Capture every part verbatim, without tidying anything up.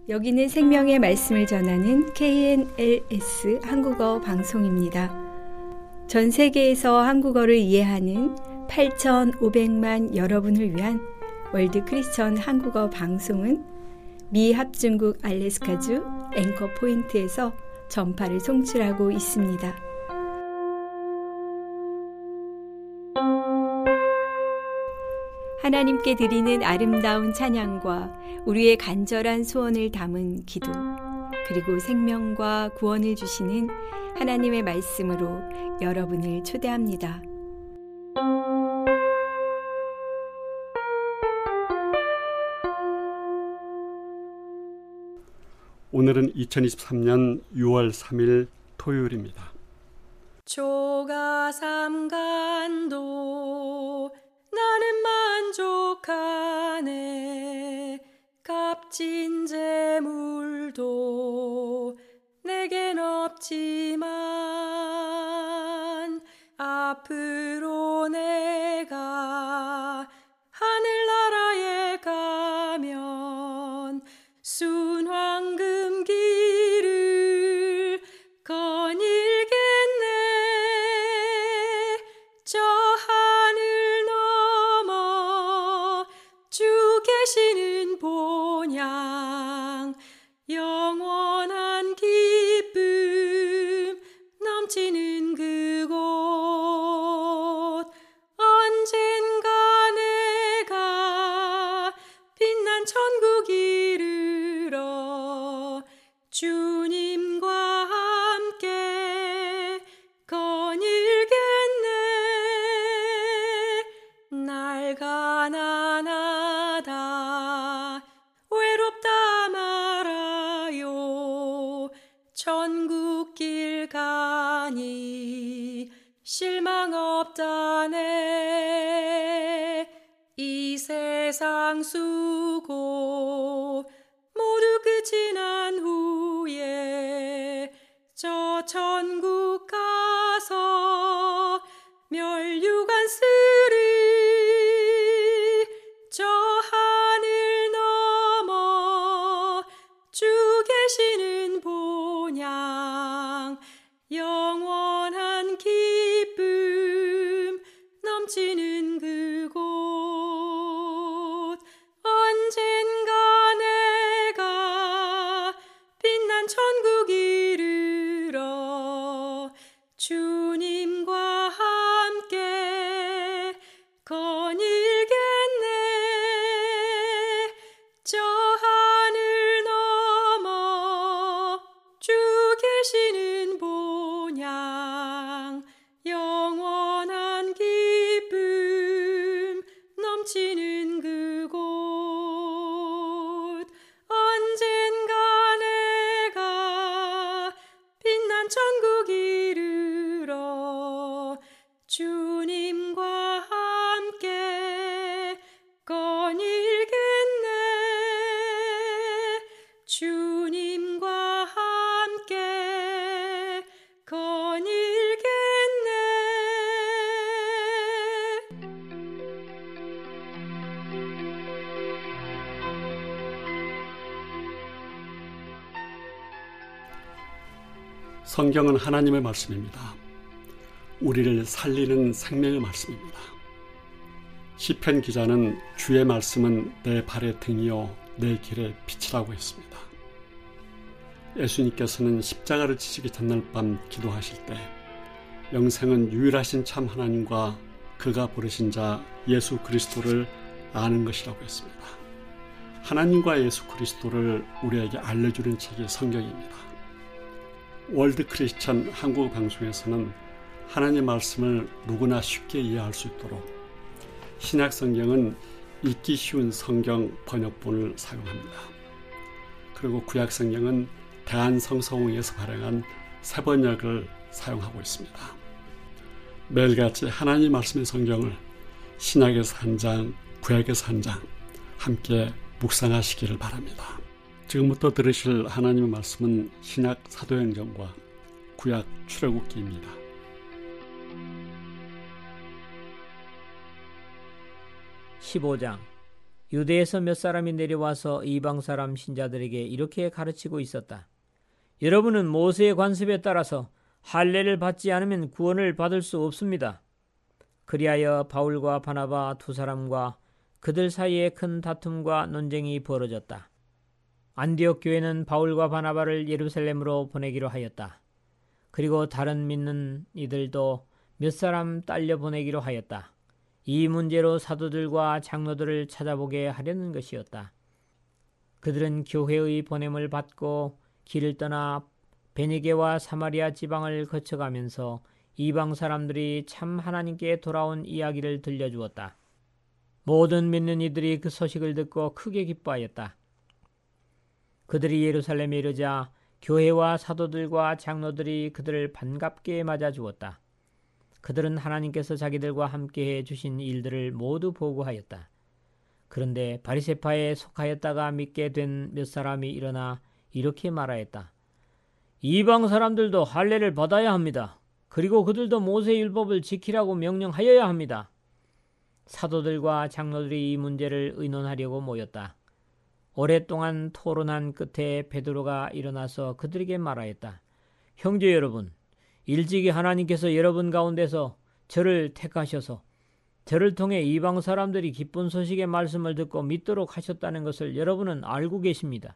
여기는 생명의 말씀을 전하는 케이엔엘에스 한국어 방송입니다. 전 세계에서 한국어를 이해하는 팔천오백만 여러분을 위한 월드 크리스천 한국어 방송은 미 합중국 알래스카주 앵커 포인트에서 전파를 송출하고 있습니다. 하나님께 드리는 아름다운 찬양과 우리의 간절한 소원을 담은 기도, 그리고 생명과 구원을 주시는 하나님의 말씀으로 여러분을 초대합니다. 오늘은 이천이십삼 년 유월 삼일 토요일입니다. 조가삼간도 나는 만족하네. 값진 재물도 내겐 없지만 앞으로 내가 하늘나라에 가면 순황금 길을 거닐겠네. 저 하늘 넘어 주 계시는 본향 영원한 기쁨 넘치는 그곳 언젠가 내가 빛난 천국 이르러 주님과 함께 거닐겠네. 날 가난하다 외롭다 말아요. 천국 길 가니 실망 없다네. 이 세상 수고 모두 끝이 난 후에 저 천국 가서 멸류관 쓰리. 저 하늘 넘어 주 계시는 본향 영원한 기쁨 넘치는 그곳 언젠가 내가 빛난 천국 이르러 주님과 함께 거닐겠네. 저 하늘 넘어 주 계시는 본향 영원한 기쁨 넘치는 그곳 언젠가 내가 빛난 천국 이르러 주님과 함께 거닐겠네. 주님과 함께 거닐겠네. 성경은 하나님의 말씀입니다. 우리를 살리는 생명의 말씀입니다. 시편 기자는 주의 말씀은 내 발의 등이요 내 길의 빛이라고 했습니다. 예수님께서는 십자가를 지시기 전날 밤 기도하실 때 영생은 유일하신 참 하나님과 그가 부르신 자 예수 그리스도를 아는 것이라고 했습니다. 하나님과 예수 그리스도를 우리에게 알려주는 책이 성경입니다. 월드 크리스천 한국 방송에서는 하나님의 말씀을 누구나 쉽게 이해할 수 있도록 신약 성경은 읽기 쉬운 성경 번역본을 사용합니다. 그리고 구약 성경은 대한성서공회에서 발행한 새 번역을 사용하고 있습니다. 매일같이 하나님 말씀의 성경을 신약에서 한 장, 구약에서 한 장 함께 묵상하시기를 바랍니다. 지금부터 들으실 하나님의 말씀은 신약 사도행전과 구약 출애굽기입니다. 십오 장 유대에서 몇 사람이 내려와서 이방 사람 신자들에게 이렇게 가르치고 있었다. 여러분은 모세의 관습에 따라서 할례를 받지 않으면 구원을 받을 수 없습니다. 그리하여 바울과 바나바 두 사람과 그들 사이에 큰 다툼과 논쟁이 벌어졌다. 안디옥 교회는 바울과 바나바를 예루살렘으로 보내기로 하였다. 그리고 다른 믿는 이들도 몇 사람 딸려 보내기로 하였다. 이 문제로 사도들과 장로들을 찾아보게 하려는 것이었다. 그들은 교회의 보냄을 받고 길을 떠나 베니게와 사마리아 지방을 거쳐가면서 이방 사람들이 참 하나님께 돌아온 이야기를 들려주었다. 모든 믿는 이들이 그 소식을 듣고 크게 기뻐하였다. 그들이 예루살렘에 이르자 교회와 사도들과 장로들이 그들을 반갑게 맞아주었다. 그들은 하나님께서 자기들과 함께해 주신 일들을 모두 보고하였다. 그런데 바리새파에 속하였다가 믿게 된 몇 사람이 일어나 이렇게 말하였다. 이방 사람들도 할례를 받아야 합니다. 그리고 그들도 모세의 율법을 지키라고 명령하여야 합니다. 사도들과 장로들이 이 문제를 의논하려고 모였다. 오랫동안 토론한 끝에 베드로가 일어나서 그들에게 말하였다. 형제 여러분, 일찍이 하나님께서 여러분 가운데서 저를 택하셔서 저를 통해 이방 사람들이 기쁜 소식의 말씀을 듣고 믿도록 하셨다는 것을 여러분은 알고 계십니다.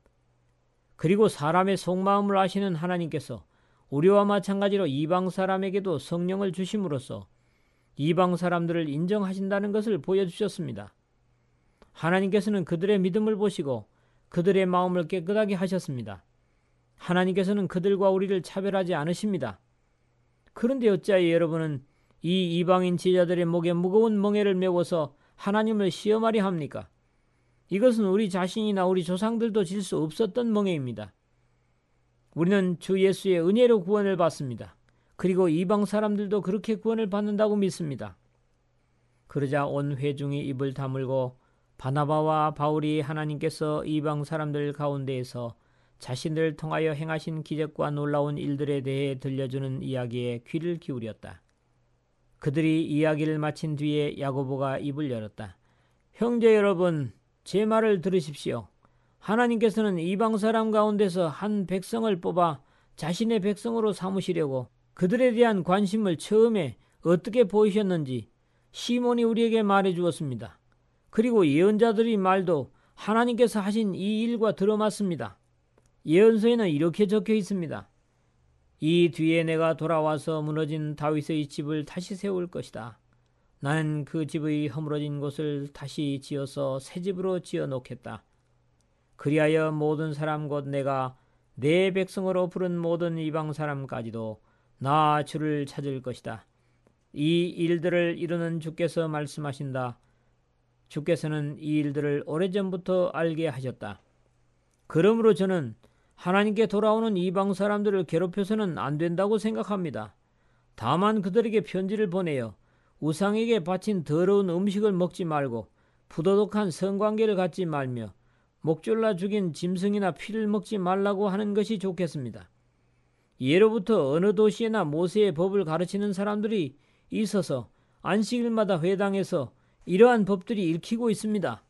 그리고 사람의 속마음을 아시는 하나님께서 우리와 마찬가지로 이방 사람에게도 성령을 주심으로써 이방 사람들을 인정하신다는 것을 보여주셨습니다. 하나님께서는 그들의 믿음을 보시고 그들의 마음을 깨끗하게 하셨습니다. 하나님께서는 그들과 우리를 차별하지 않으십니다. 그런데 어찌하여 여러분은 이 이방인 제자들의 목에 무거운 멍에를 메워서 하나님을 시험하려 합니까? 이것은 우리 자신이나 우리 조상들도 질 수 없었던 멍에입니다. 우리는 주 예수의 은혜로 구원을 받습니다. 그리고 이방 사람들도 그렇게 구원을 받는다고 믿습니다. 그러자 온 회중이 입을 다물고 바나바와 바울이 하나님께서 이방 사람들 가운데에서 자신들을 통하여 행하신 기적과 놀라운 일들에 대해 들려주는 이야기에 귀를 기울였다. 그들이 이야기를 마친 뒤에 야고보가 입을 열었다. 형제 여러분, 제 말을 들으십시오. 하나님께서는 이방 사람 가운데서 한 백성을 뽑아 자신의 백성으로 삼으시려고 그들에 대한 관심을 처음에 어떻게 보이셨는지 시몬이 우리에게 말해 주었습니다. 그리고 예언자들의 말도 하나님께서 하신 이 일과 들어맞습니다. 예언서에는 이렇게 적혀 있습니다. 이 뒤에 내가 돌아와서 무너진 다윗의 집을 다시 세울 것이다. 나는 그 집의 허물어진 곳을 다시 지어서 새 집으로 지어 놓겠다. 그리하여 모든 사람 곧 내가 내 백성으로 부른 모든 이방 사람까지도 나 주를 찾을 것이다. 이 일들을 이루는 주께서 말씀하신다. 주께서는 이 일들을 오래전부터 알게 하셨다. 그러므로 저는 하나님께 돌아오는 이방 사람들을 괴롭혀서는 안 된다고 생각합니다. 다만 그들에게 편지를 보내어 우상에게 바친 더러운 음식을 먹지 말고 부도덕한 성관계를 갖지 말며 목졸라 죽인 짐승이나 피를 먹지 말라고 하는 것이 좋겠습니다. 예로부터 어느 도시에나 모세의 법을 가르치는 사람들이 있어서 안식일마다 회당에서 이러한 법들이 읽히고 있습니다.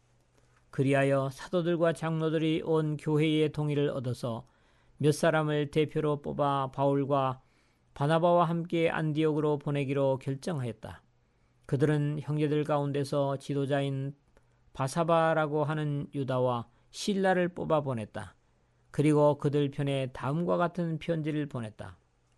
그리하여 사도들과 장로들이 온 교회의 동의를 얻어서 몇 사람을 대표로 뽑아 바울과 바나바와 함께 안디옥으로 보내기로 결정하였다. 그들은 형제들 가운데서 지도자인 바사바라고 하는 유다와 실라를 뽑아 보냈다. 그리고 그들 편에 다음과 같은 편지를 보냈다.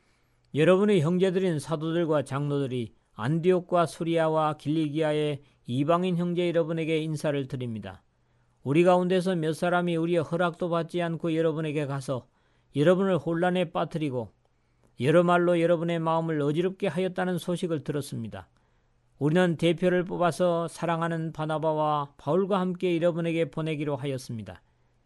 여러분의 형제들인 사도들과 장로들이 안디옥과 수리아와 길리기아의 이방인 형제 여러분에게 인사를 드립니다. 우리 가운데서 몇 사람이 우리의 허락도 받지 않고 여러분에게 가서 여러분을 혼란에 빠뜨리고 여러 말로 여러분의 마음을 어지럽게 하였다는 소식을 들었습니다. 우리는 대표를 뽑아서 사랑하는 바나바와 바울과 함께 여러분에게 보내기로 하였습니다.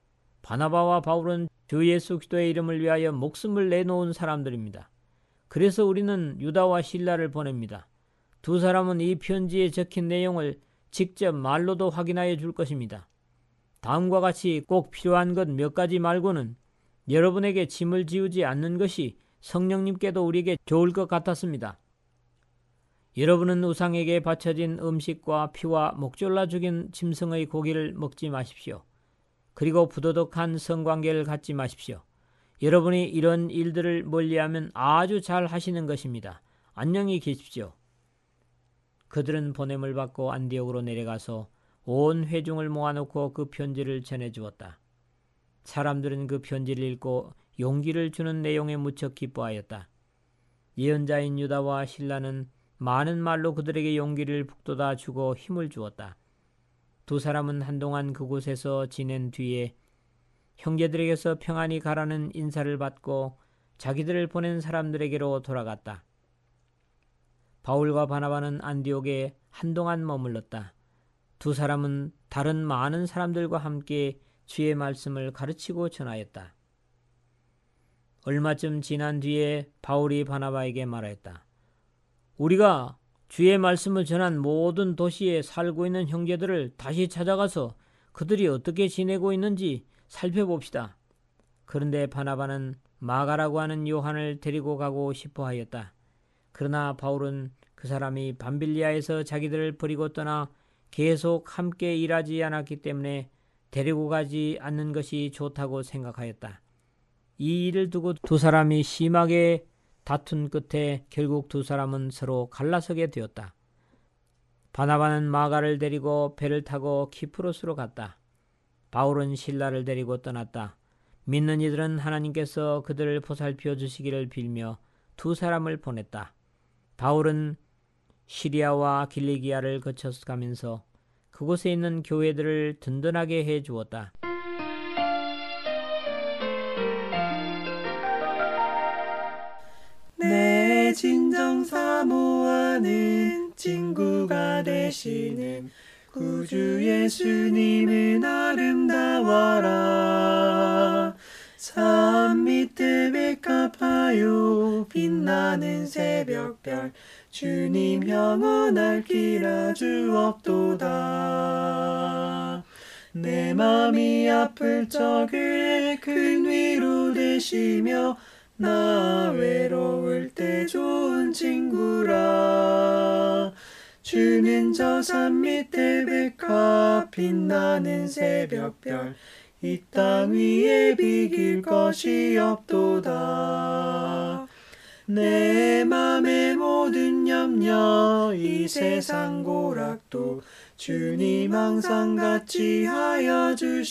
바나바와 바울은 주 예수 그리스도의 이름을 위하여 목숨을 내놓은 사람들입니다. 그래서 우리는 유다와 실라를 보냅니다. 두 사람은 이 편지에 적힌 내용을 직접 말로도 확인하여 줄 것입니다. 다음과 같이 꼭 필요한 것 몇 가지 말고는 여러분에게 짐을 지우지 않는 것이 성령님께도 우리에게 좋을 것 같았습니다. 여러분은 우상에게 바쳐진 음식과 피와 목졸라 죽인 짐승의 고기를 먹지 마십시오. 그리고 부도덕한 성관계를 갖지 마십시오. 여러분이 이런 일들을 멀리하면 아주 잘 하시는 것입니다. 안녕히 계십시오. 그들은 보냄을 받고 안디옥으로 내려가서 온 회중을 모아놓고 그 편지를 전해주었다. 사람들은 그 편지를 읽고 용기를 주는 내용에 무척 기뻐하였다. 예언자인 유다와 실라는 많은 말로 그들에게 용기를 북돋아 주고 힘을 주었다. 두 사람은 한동안 그곳에서 지낸 뒤에 형제들에게서 평안히 가라는 인사를 받고 자기들을 보낸 사람들에게로 돌아갔다. 바울과 바나바는 안디옥에 한동안 머물렀다. 두 사람은 다른 많은 사람들과 함께 주의 말씀을 가르치고 전하였다. 얼마쯤 지난 뒤에 바울이 바나바에게 말하였다. 우리가 주의 말씀을 전한 모든 도시에 살고 있는 형제들을 다시 찾아가서 그들이 어떻게 지내고 있는지 살펴봅시다. 그런데 바나바는 마가라고 하는 요한을 데리고 가고 싶어 하였다. 그러나 바울은 그 사람이 밤빌리아에서 자기들을 버리고 떠나 계속 함께 일하지 않았기 때문에 데리고 가지 않는 것이 좋다고 생각하였다. 이 일을 두고 두 사람이 심하게 다툰 끝에 결국 두 사람은 서로 갈라서게 되었다. 바나바는 마가를 데리고 배를 타고 키프로스로 갔다. 바울은 실라를 데리고 떠났다. 믿는 이들은 하나님께서 그들을 보살펴 주시기를 빌며 두 사람을 보냈다. 바울은 시리아와 길리기아를 거쳐서 가면서 그곳에 있는 교회들을 든든하게 해 주었다. 내 진정 사모하는 친구가 되시는 구주 예수님은 아름다워라. 산 밑에 백합하여 빛나는 새벽별 주님 영원할 길아 주옵도다. 내 맘이 아플 적에 큰 위로 되시며 나 외로울 때 좋은 친구라. 주는 저 산 밑에 백합 빛나는 새벽별 이 땅 위에 비길 것이 없도다. 내 맘의 모든 염려 이 세상 고락도 주님 항상 같이 하여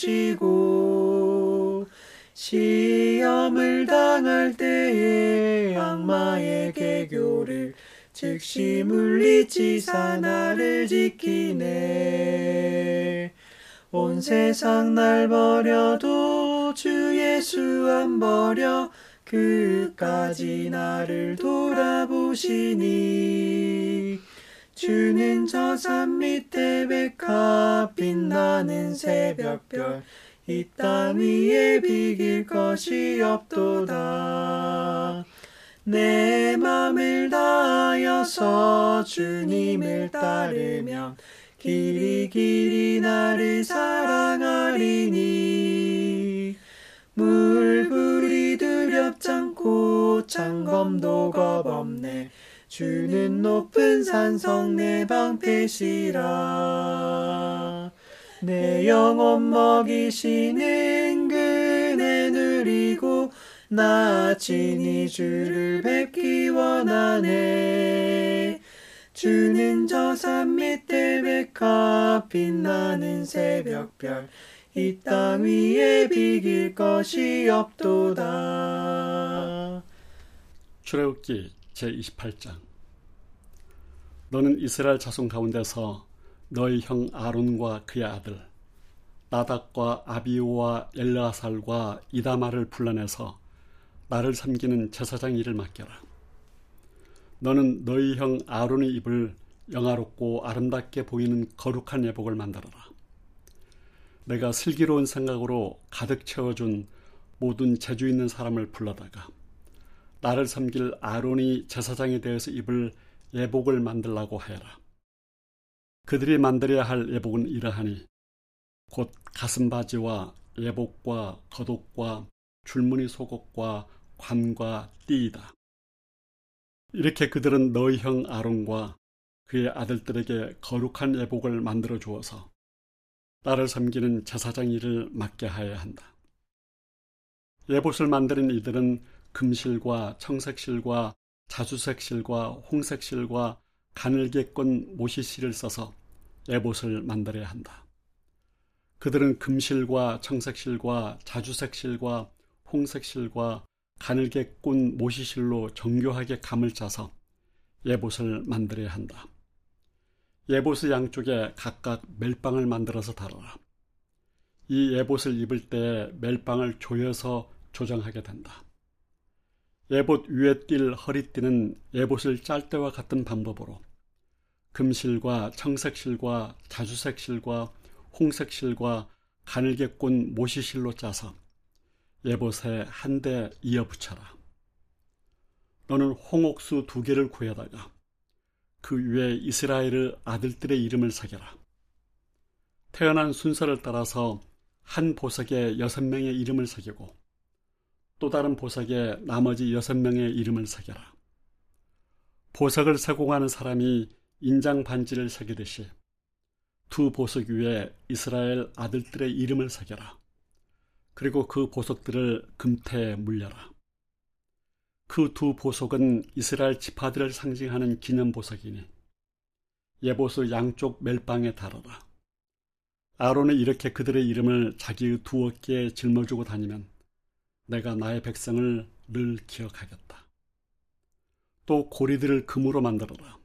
주시고 시험을 당할 때에 악마의 계교를 즉시 물리치사 나를 지키네. 온 세상 날 버려도 주 예수 안 버려 끝까지 나를 돌아보시니. 주는 저 산 밑에 백합 빛나는 새벽별 이 땅 위에 비길 것이 없도다. 내 맘을 다하여서 주님을 따르면 길이 길이 나를 사랑하리니. 물불이 두렵잖고 창검도 겁없네. 주는 높은 산성 내 방패시라. 내 영혼 먹이시는 그네 누리고 나 친히 주를 뵙기 원하네. 주는 저 산 밑에 백합 빛나는 새벽별 이 땅 위에 비길 것이 없도다. 출애굽기 제이십팔 장. 너는 이스라엘 자손 가운데서 너희 형 아론과 그의 아들 나답과 아비우와 엘르아살과 이다말을 불러내서 나를 섬기는 제사장 일을 맡겨라. 너는 너희 형 아론이 입을 영화롭고 아름답게 보이는 거룩한 예복을 만들어라. 내가 슬기로운 생각으로 가득 채워준 모든 재주 있는 사람을 불러다가 나를 섬길 아론이 제사장이 되어서 입을 예복을 만들라고 하여라. 그들이 만들어야 할 예복은 이러하니 곧 가슴바지와 예복과 겉옷과 줄무늬 속옷과 관과 띠이다. 이렇게 그들은 너희 형 아론과 그의 아들들에게 거룩한 예복을 만들어 주어서 딸을 섬기는 제사장 일을 맡게 하여야 한다. 예봇을 만드는 이들은 금실과 청색실과 자주색실과 홍색실과 가늘게 꼰 모시실을 써서 예봇을 만들어야 한다. 그들은 금실과 청색실과 자주색실과 홍색실과 가늘게 꼰 모시실로 정교하게 감을 짜서 예봇을 만들어야 한다. 예봇의 양쪽에 각각 멜빵을 만들어서 달아라. 이 예봇을 입을 때 멜빵을 조여서 조정하게 된다. 예봇 위에 띌 허리띠는 예봇을 짤 때와 같은 방법으로 금실과 청색실과 자주색실과 홍색실과 가늘게 꼰 모시실로 짜서 예봇에 한 대 이어 붙여라. 너는 홍옥수 두 개를 구해다가 그 위에 이스라엘의 아들들의 이름을 새겨라. 태어난 순서를 따라서 한 보석에 여섯 명의 이름을 새기고 또 다른 보석에 나머지 여섯 명의 이름을 새겨라. 보석을 세공하는 사람이 인장 반지를 새기듯이 두 보석 위에 이스라엘 아들들의 이름을 새겨라. 그리고 그 보석들을 금태에 물려라. 그 두 보석은 이스라엘 지파들을 상징하는 기념 보석이니 예봇의 양쪽 멜빵에 달아라. 아론은 이렇게 그들의 이름을 자기의 두 어깨에 짊어지고 다니면 내가 나의 백성을 늘 기억하겠다. 또 고리들을 금으로 만들어라.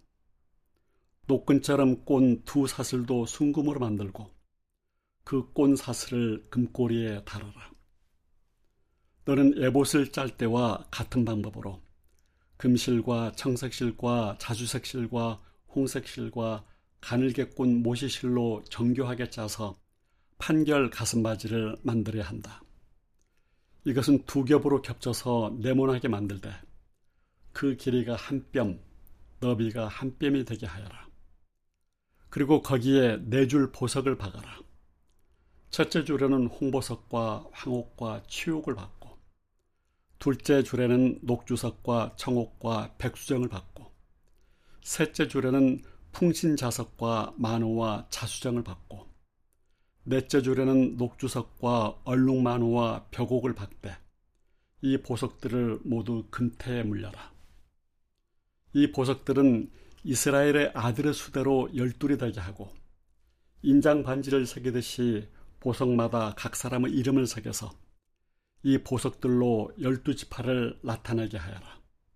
노끈처럼 꼰 두 사슬도 순금으로 만들고 그 꼰 사슬을 금고리에 달아라. 너는 예봇을 짤 때와 같은 방법으로 금실과 청색실과 자주색실과 홍색실과 가늘게 꼰 모시실로 정교하게 짜서 판결 가슴바지를 만들어야 한다. 이것은 두 겹으로 겹쳐서 네모나게 만들되 그 길이가 한 뼘, 너비가 한 뼘이 되게 하여라. 그리고 거기에 네 줄 보석을 박아라. 첫째 줄에는 홍보석과 황옥과 치옥을 박고 둘째 줄에는 녹주석과 청옥과 백수정을 박고 셋째 줄에는 풍신자석과 만호와 자수정을 박고 넷째 줄에는 녹주석과 얼룩만호와 벽옥을 박되 이 보석들을 모두 금태에 물려라. 이 보석들은 이스라엘의 아들의 수대로 열둘이 되게 하고 인장 반지를 새기듯이 보석마다 각 사람의 이름을 새겨서 이 보석들로 열두 지파를 나타내게 하여라.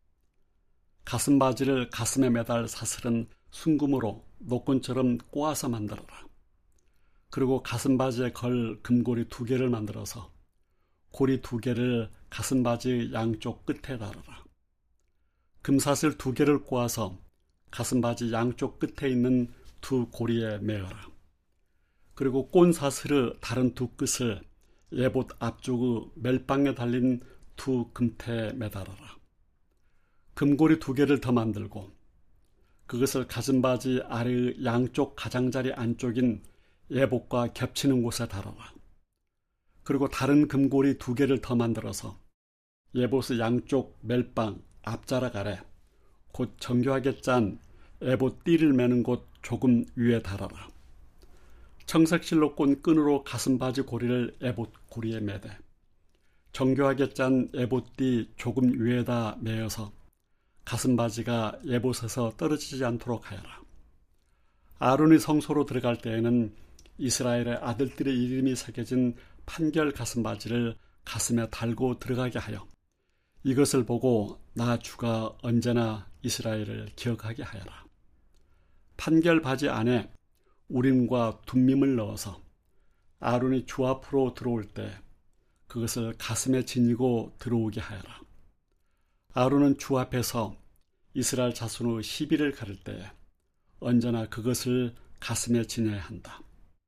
가슴바지를 가슴에 매달 사슬은 순금으로 노끈처럼 꼬아서 만들어라. 그리고 가슴바지에 걸 금고리 두 개를 만들어서 고리 두 개를 가슴바지 양쪽 끝에 달아라. 금사슬 두 개를 꼬아서 가슴바지 양쪽 끝에 있는 두 고리에 매어라. 그리고 꼰사슬의 다른 두 끝을 예봇 앞쪽의 멜빵에 달린 두 금태에 매달아라. 금고리 두 개를 더 만들고 그것을 가슴바지 아래의 양쪽 가장자리 안쪽인 예복과 겹치는 곳에 달아라. 그리고 다른 금고리 두 개를 더 만들어서 예봇의 양쪽 멜빵 앞자락 아래 곧 정교하게 짠 예봇 띠를 매는 곳 조금 위에 달아라. 청색실로 꼰 끈으로 가슴바지 고리를 예봇 고리에 매되 정교하게 짠 예봇띠 조금 위에다 매어서 가슴바지가 예봇에서 떨어지지 않도록 하여라. 아론이 성소로 들어갈 때에는 이스라엘의 아들들의 이름이 새겨진 판결 가슴바지를 가슴에 달고 들어가게 하여 이것을 보고 나 주가 언제나 이스라엘을 기억하게 하여라. 판결 바지 안에 우림과 둠밈을 넣어서 아론이 주 앞으로 들어올 때 그것을 가슴에 지니고 들어오게 하여라. 아론은 주 앞에서 이스라엘 자손의 시비를 가를 때 언제나 그것을 가슴에 지녀야 한다.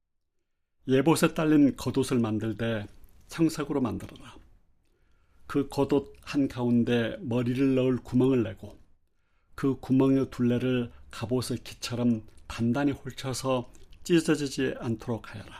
예봇에 딸린 겉옷을 만들되 청색으로 만들어라. 그 겉옷 한가운데 머리를 넣을 구멍을 내고 그 구멍의 둘레를 갑옷의 기처럼 단단히 홀쳐서 찢어지지 않도록 하여라.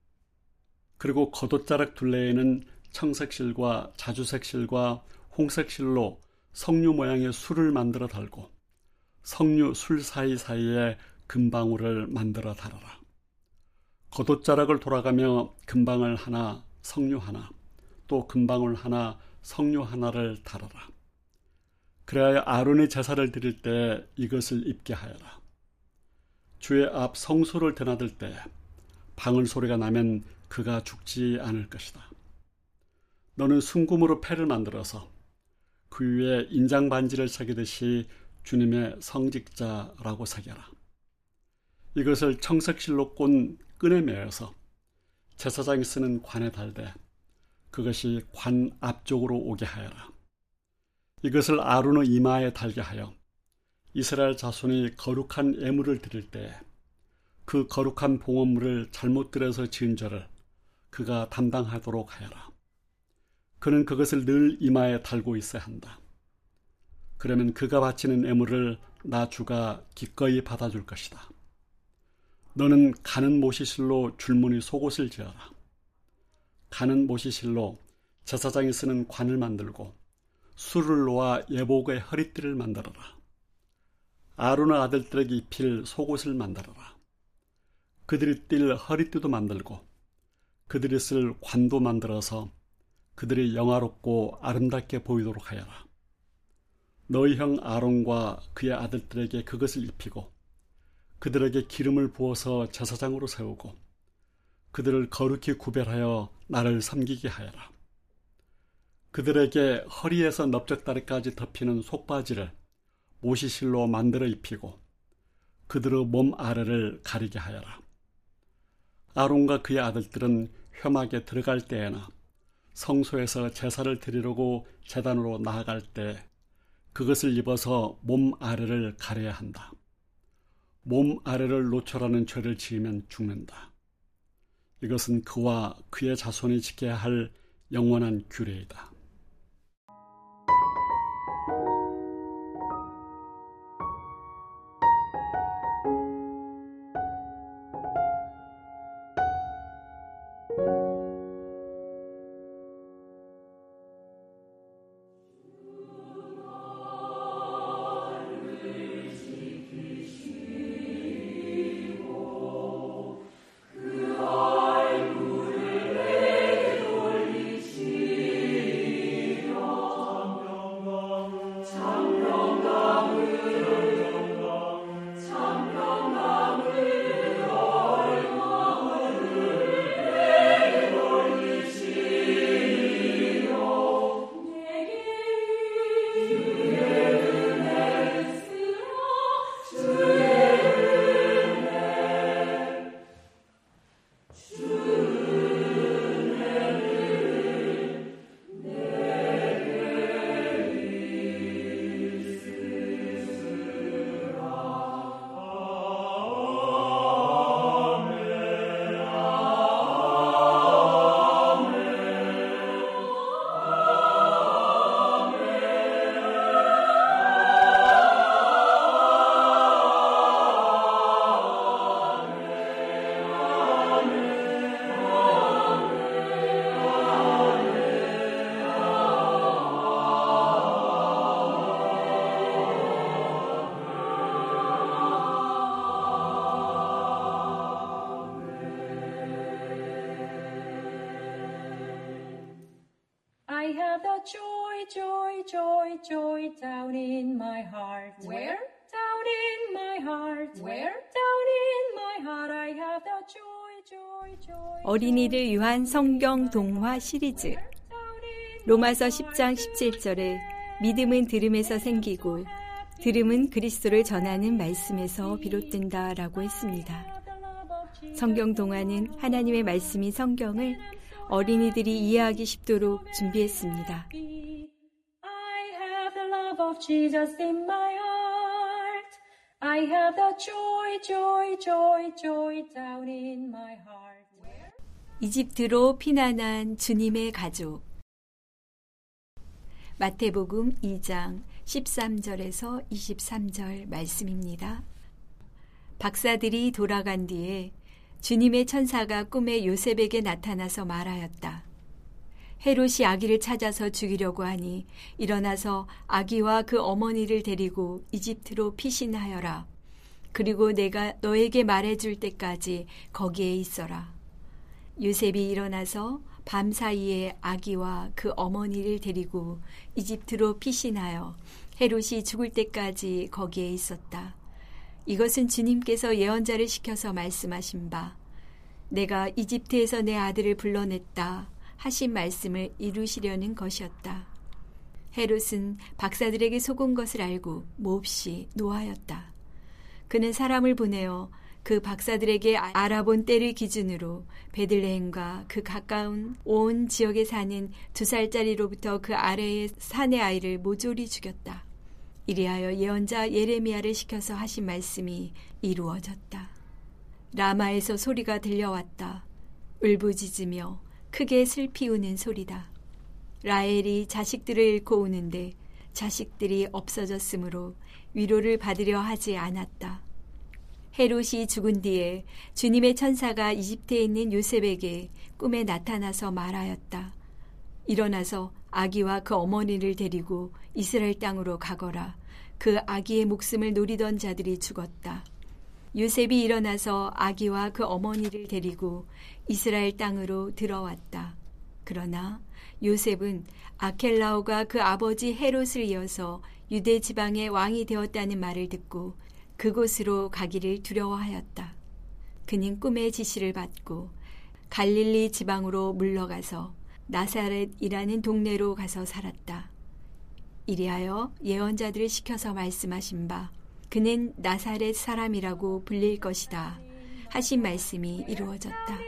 그리고 겉옷자락 둘레에는 청색실과 자주색실과 홍색실로 석류 모양의 술을 만들어 달고 석류 술 사이사이에 금방울을 만들어 달아라. 겉옷자락을 돌아가며 금방울 하나, 석류 하나, 또 금방울 하나, 석류 하나를 달아라. 그래야 아론이 제사를 드릴 때 이것을 입게 하여라. 주의 앞 성소를 드나들 때 방울 소리가 나면 그가 죽지 않을 것이다. 너는 순금으로 패를 만들어서 그 위에 인장 반지를 새기듯이 주님의 성직자라고 새겨라. 이것을 청석실로 꼰 끈에 매어서 제사장이 쓰는 관에 달되 그것이 관 앞쪽으로 오게 하여라. 이것을 아론의 이마에 달게 하여 이스라엘 자손이 거룩한 예물을 드릴 때 그 거룩한 봉헌물을 잘못 들여서 지은 죄를 그가 담당하도록 하여라. 그는 그것을 늘 이마에 달고 있어야 한다. 그러면 그가 바치는 예물을 나 주가 기꺼이 받아줄 것이다. 너는 가는 모시실로 줄무늬 속옷을 지어라. 가는 모시실로 제사장이 쓰는 관을 만들고 술을 놓아 예복의 허리띠를 만들어라. 아론의 아들들에게 입힐 속옷을 만들어라. 그들이 뛸 허리띠도 만들고 그들이 쓸 관도 만들어서 그들이 영화롭고 아름답게 보이도록 하여라. 너희 형 아론과 그의 아들들에게 그것을 입히고 그들에게 기름을 부어서 제사장으로 세우고 그들을 거룩히 구별하여 나를 섬기게 하여라. 그들에게 허리에서 넓적다리까지 덮이는 속바지를 모시실로 만들어 입히고 그들의 몸 아래를 가리게 하여라. 아론과 그의 아들들은 회막에 들어갈 때에나 성소에서 제사를 드리려고 제단으로 나아갈 때 그것을 입어서 몸 아래를 가려야 한다. 몸 아래를 노출하는 죄를 지으면 죽는다. 이것은 그와 그의 자손이 지켜야 할 영원한 규례이다. I have the joy, joy, joy, joy down in my heart. Where? Down in my heart. Where? Down in my heart. I have the joy, joy, joy. 어린이를 위한 성경 동화 시리즈 로마서 십 장 십칠 절에 믿음은 들음에서 생기고 들음은 그리스도를 전하는 말씀에서 비롯된다라고 했습니다. 성경 동화는 하나님의 말씀인 성경을 어린이들이 이해하기 쉽도록 준비했습니다. I have the love of Jesus in my heart. I have the joy, joy, joy, joy down in my heart. 이집트로 피난한 주님의 가족. 마태복음 이 장 십삼 절에서 이십삼 절 말씀입니다. 박사들이 돌아간 뒤에 주님의 천사가 꿈에 요셉에게 나타나서 말하였다. 헤롯이 아기를 찾아서 죽이려고 하니 일어나서 아기와 그 어머니를 데리고 이집트로 피신하여라. 그리고 내가 너에게 말해줄 때까지 거기에 있어라. 요셉이 일어나서 밤 사이에 아기와 그 어머니를 데리고 이집트로 피신하여 헤롯이 죽을 때까지 거기에 있었다. 이것은 주님께서 예언자를 시켜서 말씀하신 바 내가 이집트에서 내 아들을 불러냈다 하신 말씀을 이루시려는 것이었다. 헤롯은 박사들에게 속은 것을 알고 몹시 노하였다. 그는 사람을 보내어 그 박사들에게 알아본 때를 기준으로 베들레헴과 그 가까운 온 지역에 사는 두 살짜리로부터 그 아래의 산의 아이를 모조리 죽였다. 이리하여 예언자 예레미야를 시켜서 하신 말씀이 이루어졌다. 라마에서 소리가 들려왔다. 울부짖으며 크게 슬피 우는 소리다. 라헬이 자식들을 잃고 우는데 자식들이 없어졌으므로 위로를 받으려 하지 않았다. 헤롯이 죽은 뒤에 주님의 천사가 이집트에 있는 요셉에게 꿈에 나타나서 말하였다. 일어나서 아기와 그 어머니를 데리고 이스라엘 땅으로 가거라. 그 아기의 목숨을 노리던 자들이 죽었다. 요셉이 일어나서 아기와 그 어머니를 데리고 이스라엘 땅으로 들어왔다. 그러나 요셉은 아켈라오가 그 아버지 헤롯을 이어서 유대 지방의 왕이 되었다는 말을 듣고 그곳으로 가기를 두려워하였다. 그는 꿈의 지시를 받고 갈릴리 지방으로 물러가서 나사렛이라는 동네로 가서 살았다. 이리하여 예언자들을 시켜서 말씀하신 바 그는 나사렛 사람이라고 불릴 것이다 하신 말씀이 이루어졌다.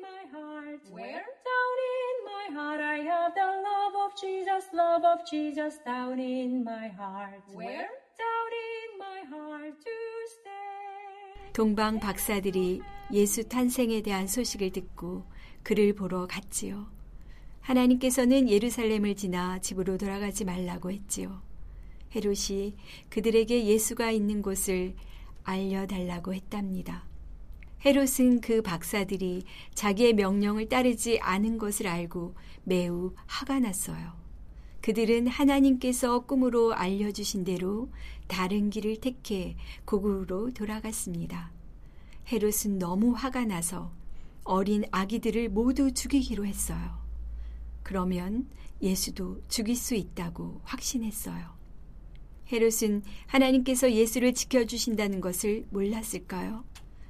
Where down in my heart I have the love of Jesus, love of Jesus down in my heart. Where down in my heart to stay. 동방 박사들이 예수 탄생에 대한 소식을 듣고 그를 보러 갔지요. 하나님께서는 예루살렘을 지나 집으로 돌아가지 말라고 했지요. 헤롯이 그들에게 예수가 있는 곳을 알려달라고 했답니다. 헤롯은 그 박사들이 자기의 명령을 따르지 않은 것을 알고 매우 화가 났어요. 그들은 하나님께서 꿈으로 알려주신 대로 다른 길을 택해 고국으로 돌아갔습니다. 헤롯은 너무 화가 나서 어린 아기들을 모두 죽이기로 했어요. 그러면 예수도 죽일 수 있다고 확신했어요. 헤롯은 하나님께서 예수를 지켜주신다는 것을 몰랐을까요?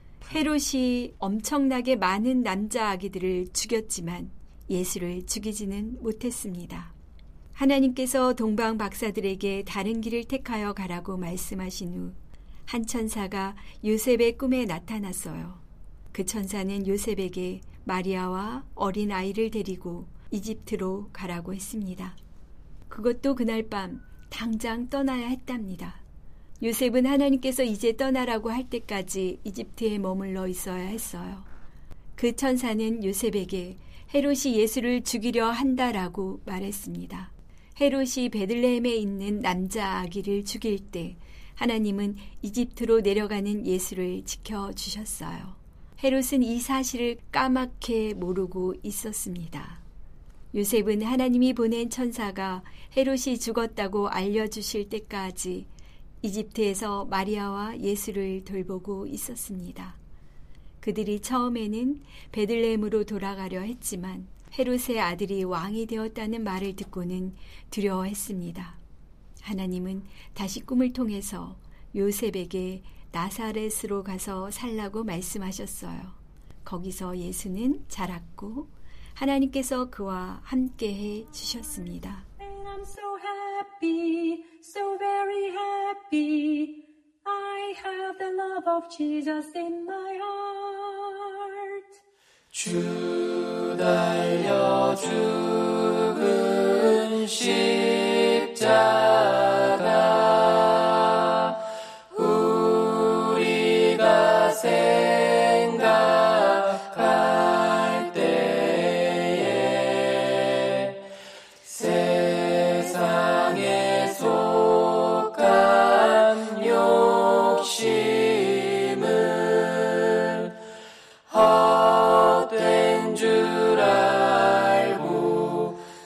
헤롯이 엄청나게 많은 남자 아기들을 죽였지만 예수를 죽이지는 못했습니다. 하나님께서 동방 박사들에게 다른 길을 택하여 가라고 말씀하신 후 한 천사가 요셉의 꿈에 나타났어요. 그 천사는 요셉에게 마리아와 어린 아이를 데리고 이집트로 가라고 했습니다. 그것도 그날 밤 당장 떠나야 했답니다. 요셉은 하나님께서 이제 떠나라고 할 때까지 이집트에 머물러 있어야 했어요. 그 천사는 요셉에게 헤롯이 예수를 죽이려 한다라고 말했습니다. 헤롯이 베들레헴에 있는 남자 아기를 죽일 때 하나님은 이집트로 내려가는 예수를 지켜주셨어요. 헤롯은 이 사실을 까맣게 모르고 있었습니다. 요셉은 하나님이 보낸 천사가 헤롯이 죽었다고 알려주실 때까지 이집트에서 마리아와 예수를 돌보고 있었습니다. 그들이 처음에는 베들레헴으로 돌아가려 했지만 헤롯의 아들이 왕이 되었다는 말을 듣고는 두려워했습니다. 하나님은 다시 꿈을 통해서 요셉에게 나사렛으로 가서 살라고 말씀하셨어요. 거기서 예수는 자랐고 하나님께서 그와 함께해 주셨습니다. And I'm so happy, so very happy. I have the love of Jesus in my heart. 주 달려 죽은 십자가 우리가 생각할 때에 세상에 속한 욕심은 헛된 줄 알고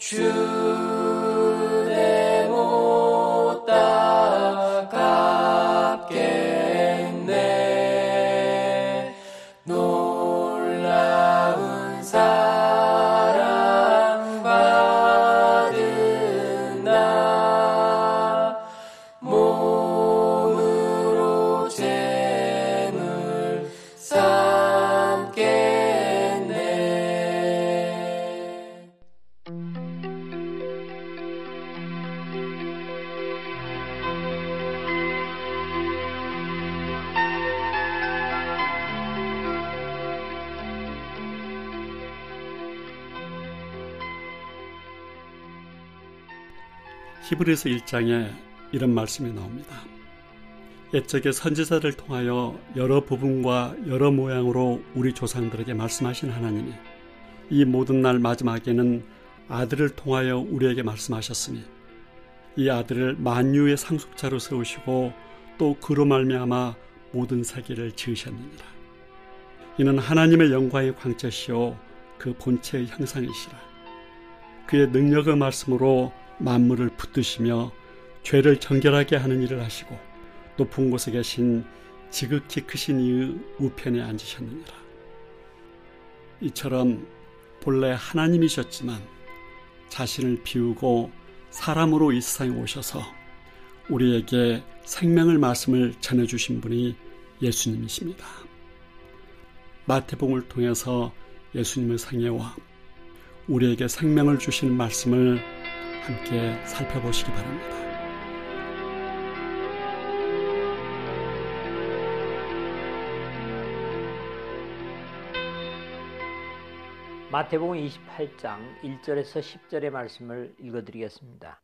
주내 못 따갑겠네. 놀라운 사랑 받은 나 몸으로 잼을 삼겠네. 히브리서 일 장에 이런 말씀이 나옵니다. 옛적에 선지자를 통하여 여러 부분과 여러 모양으로 우리 조상들에게 말씀하신 하나님이 이 모든 날 마지막에는 아들을 통하여 우리에게 말씀하셨으니 이 아들을 만유의 상속자로 세우시고 또 그로 말미암아 모든 세계를 지으셨느니라. 이는 하나님의 영광의 광채시요 그 본체의 형상이시라. 그의 능력의 말씀으로 만물을 붙드시며 죄를 정결하게 하는 일을 하시고 높은 곳에 계신 지극히 크신 이의 우편에 앉으셨느니라. 이처럼 본래 하나님이셨지만 자신을 비우고 사람으로 이 세상에 오셔서 우리에게 생명의 말씀을 전해주신 분이 예수님이십니다. 마태복음을 통해서 예수님의 생애와 우리에게 생명을 주시는 말씀을 함께 살펴보시기 바랍니다. 마태복음 이십팔 장 일 절에서 십 절의 말씀을 읽어드리겠습니다.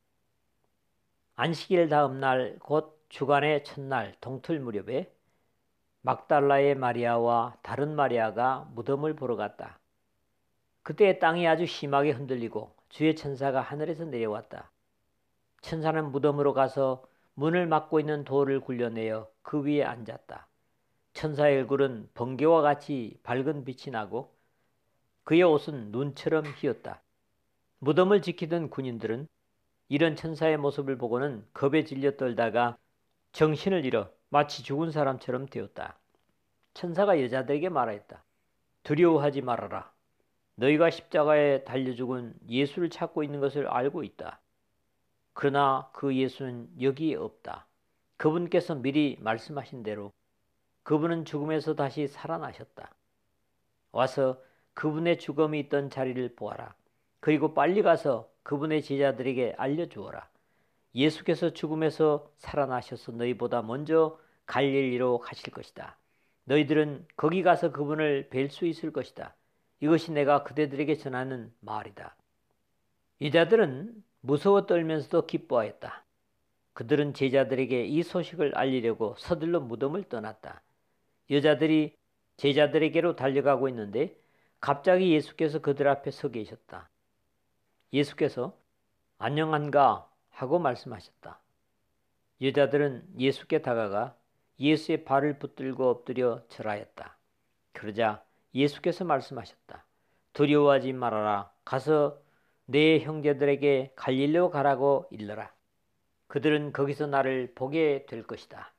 안식일 다음 날 곧 주간의 첫날 동틀 무렵에 막달라의 마리아와 다른 마리아가 무덤을 보러 갔다. 그때 땅이 아주 심하게 흔들리고 주의 천사가 하늘에서 내려왔다. 천사는 무덤으로 가서 문을 막고 있는 돌을 굴려내어 그 위에 앉았다. 천사의 얼굴은 번개와 같이 밝은 빛이 나고 그의 옷은 눈처럼 희었다. 무덤을 지키던 군인들은 이런 천사의 모습을 보고는 겁에 질려 떨다가 정신을 잃어 마치 죽은 사람처럼 되었다. 천사가 여자들에게 말하였다. 두려워하지 말아라. 너희가 십자가에 달려 죽은 예수를 찾고 있는 것을 알고 있다. 그러나 그 예수는 여기에 없다. 그분께서 미리 말씀하신 대로 그분은 죽음에서 다시 살아나셨다. 와서 그분의 죽음이 있던 자리를 보아라. 그리고 빨리 가서 그분의 제자들에게 알려주어라. 예수께서 죽음에서 살아나셔서 너희보다 먼저 갈릴리로 가실 것이다. 너희들은 거기 가서 그분을 뵐 수 있을 것이다. 이것이 내가 그대들에게 전하는 말이다. 여자들은 무서워 떨면서도 기뻐하였다. 그들은 제자들에게 이 소식을 알리려고 서둘러 무덤을 떠났다. 여자들이 제자들에게로 달려가고 있는데 갑자기 예수께서 그들 앞에 서 계셨다. 예수께서 안녕한가 하고 말씀하셨다. 여자들은 예수께 다가가 예수의 발을 붙들고 엎드려 절하였다. 그러자 예수께서 말씀하셨다. 두려워하지 말아라. 가서 내 형제들에게 갈릴리로 가라고 일러라. 그들은 거기서 나를 보게 될 것이다.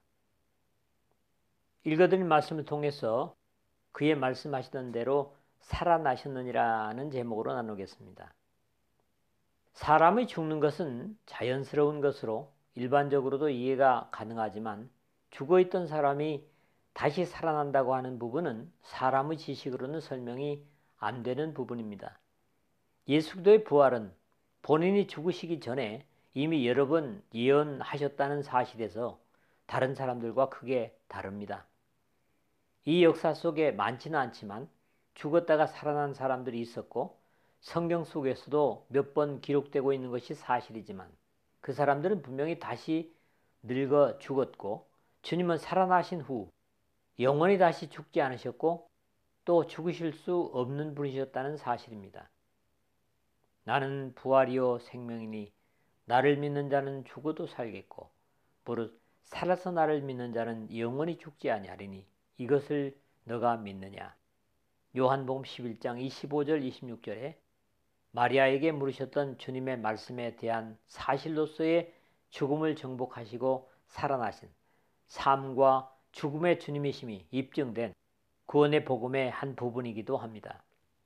읽어드린 말씀을 통해서 그의 말씀하시던 대로 살아나셨느니라는 제목으로 나누겠습니다. 사람이 죽는 것은 자연스러운 것으로 일반적으로도 이해가 가능하지만 죽어있던 사람이 다시 살아난다고 하는 부분은 사람의 지식으로는 설명이 안 되는 부분입니다. 예수 그리스도의 부활은 본인이 죽으시기 전에 이미 여러 번 예언하셨다는 사실에서 다른 사람들과 크게 다릅니다. 이 역사 속에 많지는 않지만 죽었다가 살아난 사람들이 있었고 성경 속에서도 몇 번 기록되고 있는 것이 사실이지만 그 사람들은 분명히 다시 늙어 죽었고 주님은 살아나신 후 영원히 다시 죽지 않으셨고 또 죽으실 수 없는 분이셨다는 사실입니다. 나는 부활이요 생명이니 나를 믿는 자는 죽어도 살겠고 무릇 살아서 나를 믿는 자는 영원히 죽지 아니하리니 이것을 너가 믿느냐. 요한복음 십일 장 이십오 절 이십육 절에 마리아에게 물으셨던 주님의 말씀에 대한 사실로서의 죽음을 정복하시고 살아나신 삶과 죽음의 주님이심이 입증된 구원의 복음의 한 부분이기도 합니다.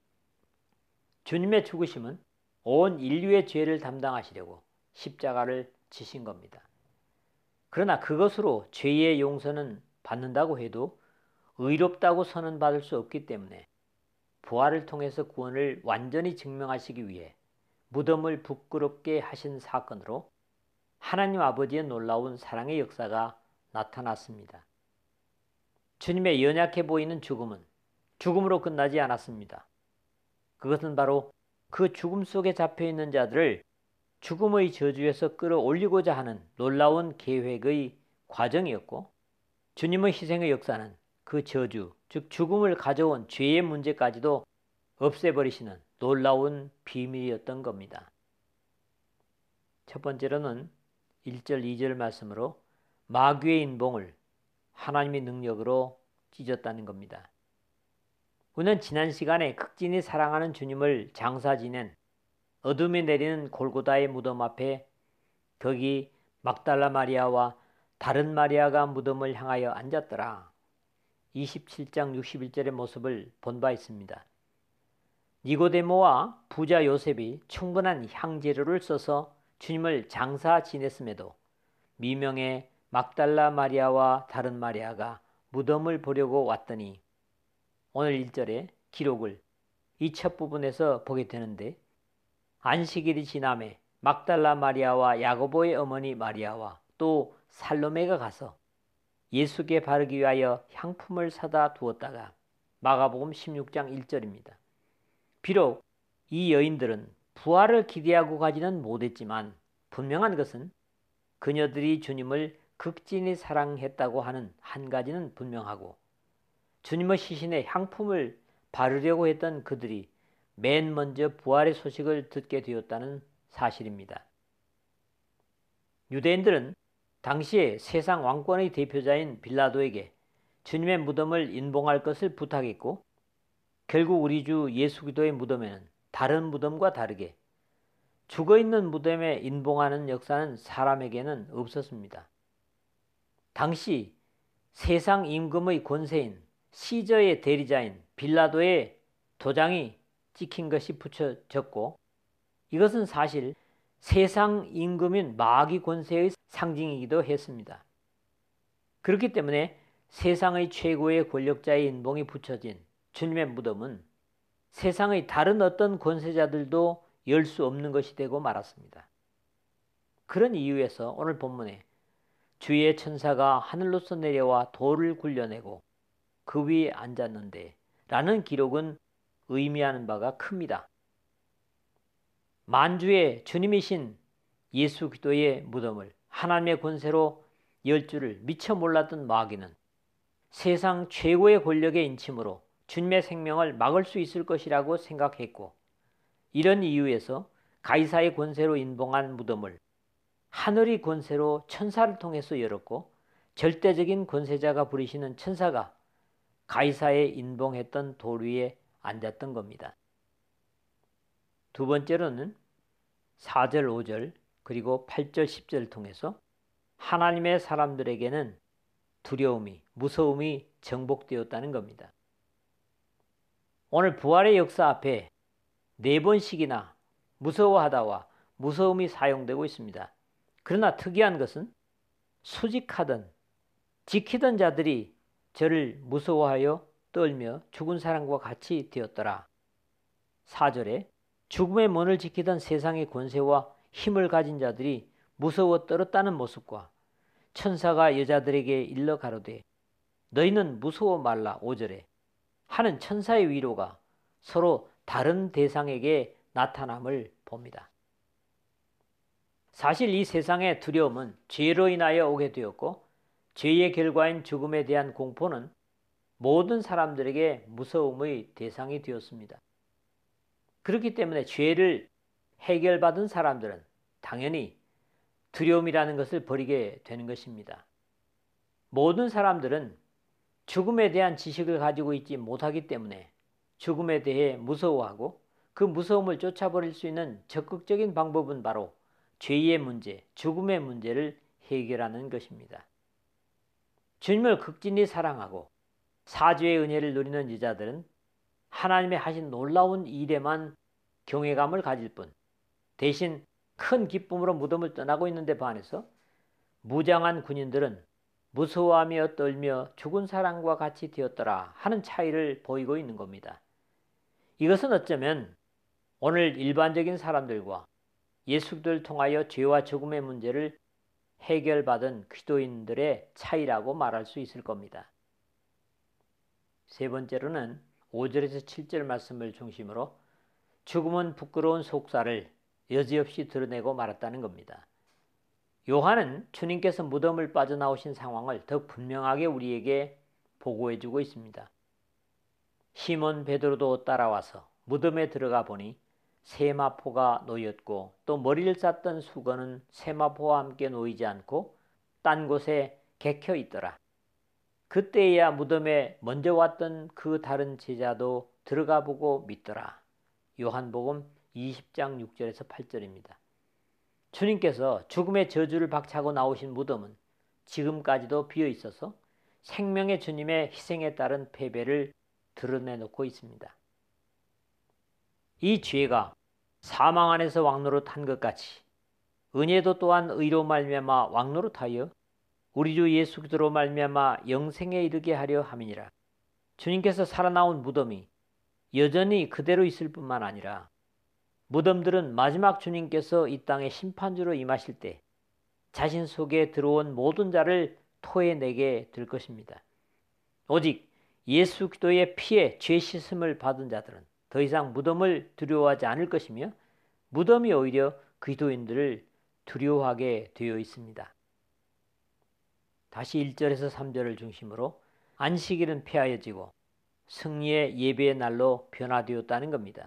주님의 죽으심은 온 인류의 죄를 담당하시려고 십자가를 지신 겁니다. 그러나 그것으로 죄의 용서는 받는다고 해도 의롭다고 선언받을 수 없기 때문에 부활을 통해서 구원을 완전히 증명하시기 위해 무덤을 부끄럽게 하신 사건으로 하나님 아버지의 놀라운 사랑의 역사가 나타났습니다. 주님의 연약해 보이는 죽음은 죽음으로 끝나지 않았습니다. 그것은 바로 그 죽음 속에 잡혀있는 자들을 죽음의 저주에서 끌어올리고자 하는 놀라운 계획의 과정이었고, 주님의 희생의 역사는 그 저주, 즉 죽음을 가져온 죄의 문제까지도 없애버리시는 놀라운 비밀이었던 겁니다. 첫 번째로는 일 절 이 절 말씀으로 마귀의 인봉을 하나님의 능력으로 찢었다는 겁니다. 우리는 지난 시간에 극진히 사랑하는 주님을 장사 지낸 어둠이 내리는 골고다의 무덤 앞에 거기 막달라 마리아와 다른 마리아가 무덤을 향하여 앉았더라. 이십칠 장 육십일 절의 모습을 본 바 있습니다. 니고데모와 부자 요셉이 충분한 향재료를 써서 주님을 장사 지냈음에도 미명의 막달라 마리아와 다른 마리아가 무덤을 보려고 왔더니 오늘 일 절의 기록을 이 첫 부분에서 보게 되는데, 안식일이 지남에 막달라 마리아와 야고보의 어머니 마리아와 또 살로메가 가서 예수께 바르기 위하여 향품을 사다 두었다가, 마가복음 십육 장 일 절입니다. 비록 이 여인들은 부활을 기대하고 가지는 못했지만 분명한 것은 그녀들이 주님을 극진히 사랑했다고 하는 한 가지는 분명하고, 주님의 시신에 향품을 바르려고 했던 그들이 맨 먼저 부활의 소식을 듣게 되었다는 사실입니다. 유대인들은 당시에 세상 왕권의 대표자인 빌라도에게 주님의 무덤을 인봉할 것을 부탁했고, 결국 우리 주 예수 그리스도의 무덤에는 다른 무덤과 다르게 죽어있는 무덤에 인봉하는 역사는 사람에게는 없었습니다. 당시 세상 임금의 권세인 시저의 대리자인 빌라도의 도장이 찍힌 것이 붙여졌고, 이것은 사실 세상 임금인 마귀 권세의 상징이기도 했습니다. 그렇기 때문에 세상의 최고의 권력자의 인봉이 붙여진 주님의 무덤은 세상의 다른 어떤 권세자들도 열 수 없는 것이 되고 말았습니다. 그런 이유에서 오늘 본문에 주의 천사가 하늘로서 내려와 돌을 굴려내고 그 위에 앉았는데 라는 기록은 의미하는 바가 큽니다. 만주의 주님이신 예수 그리스도의 무덤을 하나님의 권세로 열 줄을 미처 몰랐던 마귀는 세상 최고의 권력의 인침으로 주님의 생명을 막을 수 있을 것이라고 생각했고, 이런 이유에서 가이사의 권세로 인봉한 무덤을 하늘의 권세로 천사를 통해서 열었고, 절대적인 권세자가 부리시는 천사가 가이사에 인봉했던 돌 위에 앉았던 겁니다. 두 번째로는 사 절 오 절 그리고 팔 절 십 절을 통해서 하나님의 사람들에게는 두려움이, 무서움이 정복되었다는 겁니다. 오늘 부활의 역사 앞에 네 번씩이나 무서워하다와 무서움이 사용되고 있습니다. 그러나 특이한 것은 수직하던 지키던 자들이 저를 무서워하여 떨며 죽은 사람과 같이 되었더라. 사 절에 죽음의 문을 지키던 세상의 권세와 힘을 가진 자들이 무서워 떨었다는 모습과 천사가 여자들에게 일러 가로되 너희는 무서워 말라 오 절에 하는 천사의 위로가 서로 다른 대상에게 나타남을 봅니다. 사실 이 세상의 두려움은 죄로 인하여 오게 되었고, 죄의 결과인 죽음에 대한 공포는 모든 사람들에게 무서움의 대상이 되었습니다. 그렇기 때문에 죄를 해결받은 사람들은 당연히 두려움이라는 것을 버리게 되는 것입니다. 모든 사람들은 죽음에 대한 지식을 가지고 있지 못하기 때문에 죽음에 대해 무서워하고 그 무서움을 쫓아버릴 수 있는 적극적인 방법은 바로 죄의 문제, 죽음의 문제를 해결하는 것입니다. 주님을 극진히 사랑하고 사죄의 은혜를 누리는 여자들은 하나님의 하신 놀라운 일에만 경외감을 가질 뿐 대신 큰 기쁨으로 무덤을 떠나고 있는데 반해서 무장한 군인들은 무서워하며 떨며 죽은 사람과 같이 되었더라 하는 차이를 보이고 있는 겁니다. 이것은 어쩌면 오늘 일반적인 사람들과 예수를 통하여 죄와 죽음의 문제를 해결받은 기도인들의 차이라고 말할 수 있을 겁니다. 세 번째로는 오 절에서 칠 절 말씀을 중심으로 죽음은 부끄러운 속살을 여지없이 드러내고 말았다는 겁니다. 요한은 주님께서 무덤을 빠져나오신 상황을 더 분명하게 우리에게 보고해주고 있습니다. 시몬 베드로도 따라와서 무덤에 들어가 보니 세마포가 놓였고 또 머리를 쌌던 수건은 세마포와 함께 놓이지 않고 딴 곳에 개켜 있더라. 그때야 무덤에 먼저 왔던 그 다른 제자도 들어가 보고 믿더라. 요한복음 이십 장 육 절에서 팔 절입니다. 주님께서 죽음의 저주를 박차고 나오신 무덤은 지금까지도 비어 있어서 생명의 주님의 희생에 따른 패배를 드러내놓고 있습니다. 이 죄가 사망 안에서 왕노릇한 것 같이 은혜도 또한 의로 말미암아 왕노릇하여 우리 주 예수 그리스도로 말미암아 영생에 이르게 하려 함이니라. 주님께서 살아나온 무덤이 여전히 그대로 있을 뿐만 아니라 무덤들은 마지막 주님께서 이 땅에 심판주로 임하실 때 자신 속에 들어온 모든 자를 토해내게 될 것입니다. 오직 예수 그리스도의 피에 죄 씻음을 받은 자들은 더 이상 무덤을 두려워하지 않을 것이며 무덤이 오히려 그리스도인들을 두려워하게 되어 있습니다. 다시 일 절에서 삼 절을 중심으로 안식일은 폐하여지고 승리의 예배의 날로 변화되었다는 겁니다.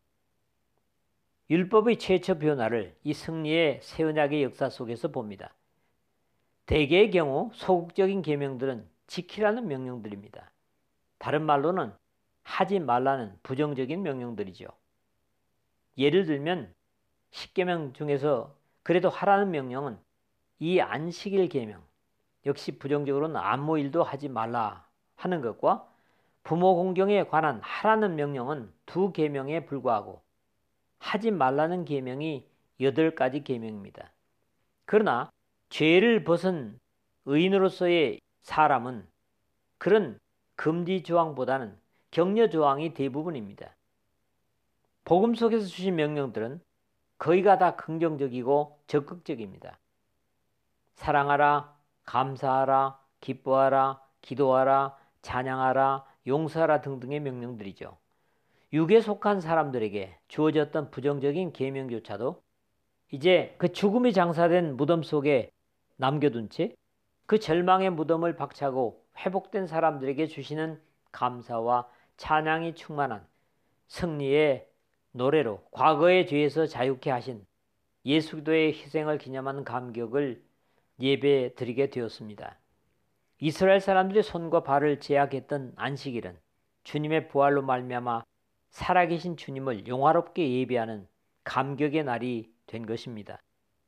율법의 최초 변화를 이 승리의 새 언약의 역사 속에서 봅니다. 대개의 경우 소극적인 계명들은 지키라는 명령들입니다. 다른 말로는 하지 말라는 부정적인 명령들이죠. 예를 들면 십계명 중에서 그래도 하라는 명령은 이 안식일 계명, 역시 부정적으로는 아무 일도 하지 말라 하는 것과 부모 공경에 관한 하라는 명령은 두 계명에 불과하고 하지 말라는 계명이 여덟 가지 계명입니다. 그러나 죄를 벗은 의인으로서의 사람은 그런 금지 조항보다는 격려 조항이 대부분입니다. 복음 속에서 주신 명령들은 거의가 다 긍정적이고 적극적입니다. 사랑하라, 감사하라, 기뻐하라, 기도하라, 찬양하라, 용서하라 등등의 명령들이죠. 육에 속한 사람들에게 주어졌던 부정적인 계명조차도 이제 그 죽음이 장사된 무덤 속에 남겨둔 채 그 절망의 무덤을 박차고 회복된 사람들에게 주시는 감사와 찬양이 충만한 승리의 노래로 과거의 죄에서 자유케 하신 예수 그리스도의 희생을 기념하는 감격을 예배 드리게 되었습니다. 이스라엘 사람들의 손과 발을 제약했던 안식일은 주님의 부활로 말미암아 살아계신 주님을 영화롭게 예배하는 감격의 날이 된 것입니다.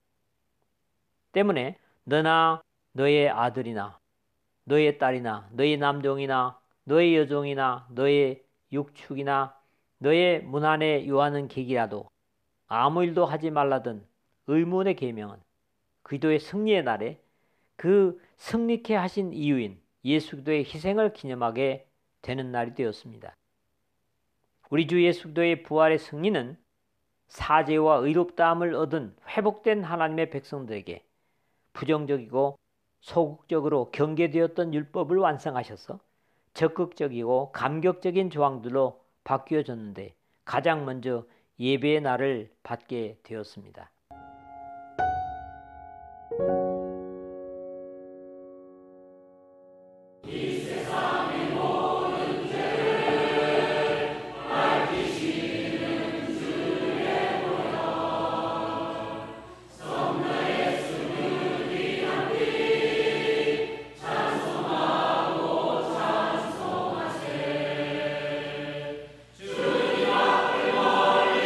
때문에 너나 너의 아들이나 너의 딸이나 너의 남종이나 너의 여종이나 너의 육축이나 너의 문 안에 요하는 객이라도 아무 일도 하지 말라던 의문의 계명은 그리스도의 승리의 날에 그 승리케 하신 이유인 예수 그리스도의 희생을 기념하게 되는 날이 되었습니다. 우리 주 예수 그리스도의 부활의 승리는 사죄와 의롭다함을 얻은 회복된 하나님의 백성들에게 부정적이고 소극적으로 경계되었던 율법을 완성하셔서 적극적이고 감격적인 조항들로 바뀌어졌는데 가장 먼저 예배의 날을 받게 되었습니다. 주님 앞에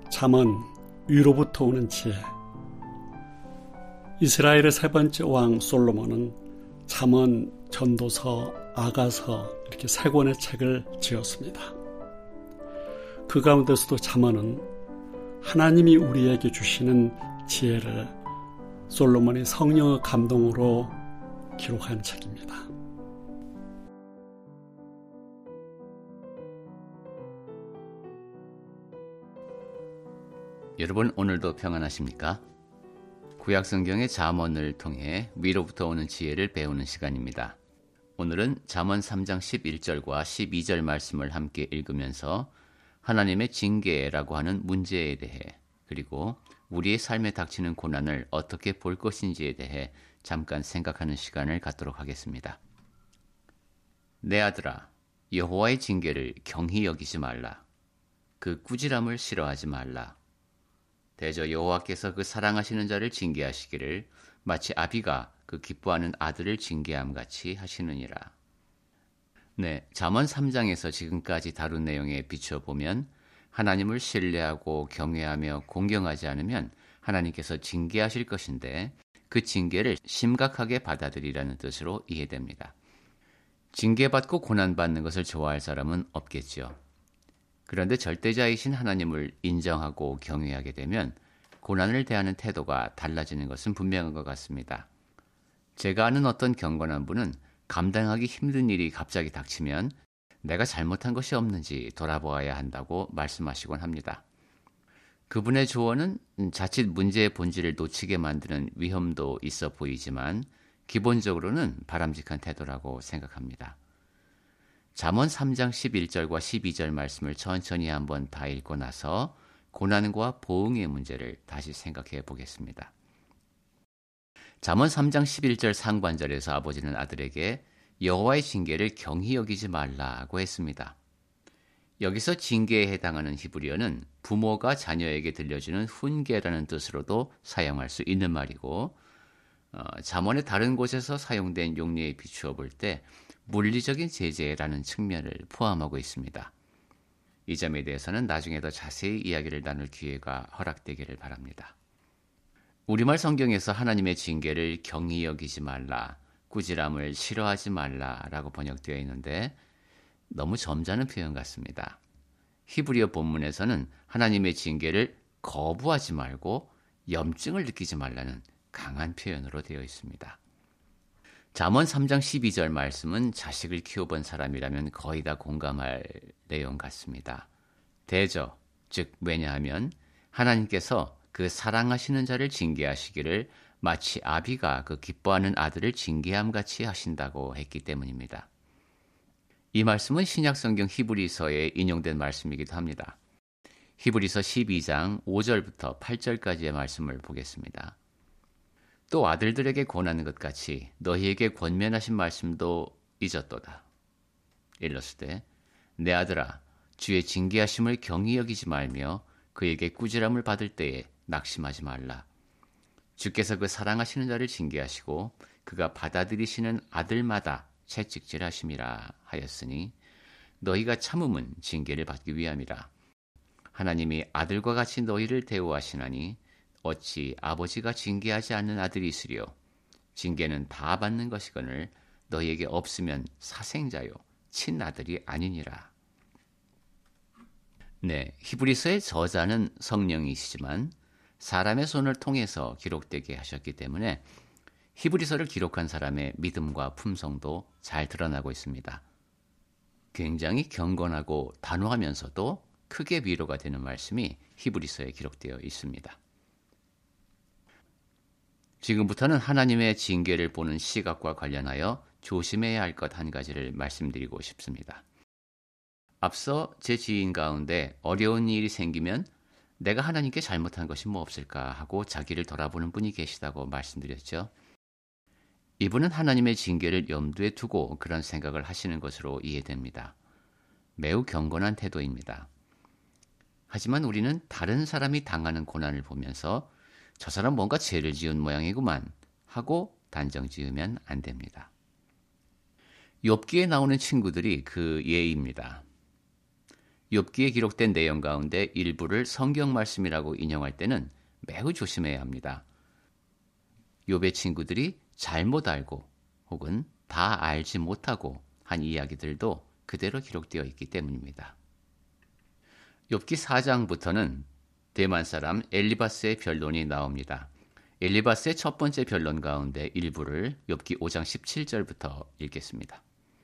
잠언 위로부터 오는 지혜. 이스라엘의 세 번째 왕 솔로몬은 잠언, 전도서, 아가서 이렇게 세 권의 책을 지었습니다. 그 가운데서도 잠언은 하나님이 우리에게 주시는 지혜를 솔로몬이 성령의 감동으로 기록한 책입니다. 여러분, 오늘도 평안하십니까? 구약성경의 잠언을 통해 위로부터 오는 지혜를 배우는 시간입니다. 오늘은 잠언 삼 장 십일 절과 십이 절 말씀을 함께 읽으면서 하나님의 징계라고 하는 문제에 대해, 그리고 우리의 삶에 닥치는 고난을 어떻게 볼 것인지에 대해 잠깐 생각하는 시간을 갖도록 하겠습니다. 내 아들아, 여호와의 징계를 경히 여기지 말라. 그 꾸지람을 싫어하지 말라. 대저 여호와께서 그 사랑하시는 자를 징계하시기를 마치 아비가 그 기뻐하는 아들을 징계함 같이 하시느니라. 네, 잠언 삼 장에서 지금까지 다룬 내용에 비춰보면 하나님을 신뢰하고 경외하며 공경하지 않으면 하나님께서 징계하실 것인데 그 징계를 심각하게 받아들이라는 뜻으로 이해됩니다. 징계받고 고난받는 것을 좋아할 사람은 없겠죠. 그런데 절대자이신 하나님을 인정하고 경외하게 되면 고난을 대하는 태도가 달라지는 것은 분명한 것 같습니다. 제가 아는 어떤 경건한 분은 감당하기 힘든 일이 갑자기 닥치면 내가 잘못한 것이 없는지 돌아보아야 한다고 말씀하시곤 합니다. 그분의 조언은 자칫 문제의 본질을 놓치게 만드는 위험도 있어 보이지만 기본적으로는 바람직한 태도라고 생각합니다. 잠언 삼 장 십일 절과 십이 절 말씀을 천천히 한번 다 읽고 나서 고난과 보응의 문제를 다시 생각해 보겠습니다. 잠언 삼 장 십일 절 상반절에서 아버지는 아들에게 여호와의 징계를 경히 여기지 말라고 했습니다. 여기서 징계에 해당하는 히브리어는 부모가 자녀에게 들려주는 훈계라는 뜻으로도 사용할 수 있는 말이고, 어, 잠언의 다른 곳에서 사용된 용례에 비추어 볼 때 물리적인 제재라는 측면을 포함하고 있습니다. 이 점에 대해서는 나중에 더 자세히 이야기를 나눌 기회가 허락되기를 바랍니다. 우리말 성경에서 하나님의 징계를 경히 여기지 말라, 꾸지람을 싫어하지 말라라고 번역되어 있는데 너무 점잖은 표현 같습니다. 히브리어 본문에서는 하나님의 징계를 거부하지 말고 염증을 느끼지 말라는 강한 표현으로 되어 있습니다. 잠언 삼 장 십이 절 말씀은 자식을 키워본 사람이라면 거의 다 공감할 내용 같습니다. 대저, 즉 왜냐하면 하나님께서 그 사랑하시는 자를 징계하시기를 마치 아비가 그 기뻐하는 아들을 징계함같이 하신다고 했기 때문입니다. 이 말씀은 신약성경 히브리서에 인용된 말씀이기도 합니다. 히브리서 십이 장 오 절부터 팔 절까지의 말씀을 보겠습니다. 또 아들들에게 권하는 것 같이 너희에게 권면하신 말씀도 잊었도다. 일렀을 내 아들아, 주의 징계하심을 경히 여기지 말며 그에게 꾸지람을 받을 때에 낙심하지 말라. 주께서 그 사랑하시는 자를 징계하시고 그가 받아들이시는 아들마다 채찍질하심이라 하였으니 너희가 참음은 징계를 받기 위함이라. 하나님이 아들과 같이 너희를 대우하시나니 어찌 아버지가 징계하지 않는 아들이 있으리요. 징계는 다 받는 것이거늘 너희에게 없으면 사생자요 친아들이 아니니라. 네, 히브리서의 저자는 성령이시지만 사람의 손을 통해서 기록되게 하셨기 때문에 히브리서를 기록한 사람의 믿음과 품성도 잘 드러나고 있습니다. 굉장히 경건하고 단호하면서도 크게 위로가 되는 말씀이 히브리서에 기록되어 있습니다. 지금부터는 하나님의 징계를 보는 시각과 관련하여 조심해야 할 것 한 가지를 말씀드리고 싶습니다. 앞서 제 지인 가운데 어려운 일이 생기면 내가 하나님께 잘못한 것이 뭐 없을까 하고 자기를 돌아보는 분이 계시다고 말씀드렸죠. 이분은 하나님의 징계를 염두에 두고 그런 생각을 하시는 것으로 이해됩니다. 매우 경건한 태도입니다. 하지만 우리는 다른 사람이 당하는 고난을 보면서 저 사람 뭔가 죄를 지은 모양이구만 하고 단정 지으면 안 됩니다. 욥기에 나오는 친구들이 그 예입니다. 욥기에 기록된 내용 가운데 일부를 성경 말씀이라고 인용할 때는 매우 조심해야 합니다. 욥의 친구들이 잘못 알고 혹은 다 알지 못하고 한 이야기들도 그대로 기록되어 있기 때문입니다. 욥기 사 장부터는 대만 사람 엘리바스의 변론이 나옵니다. 엘리바스의 첫 번째 변론 가운데 일부를 욥기 오 장 십칠 절부터 읽겠습니다.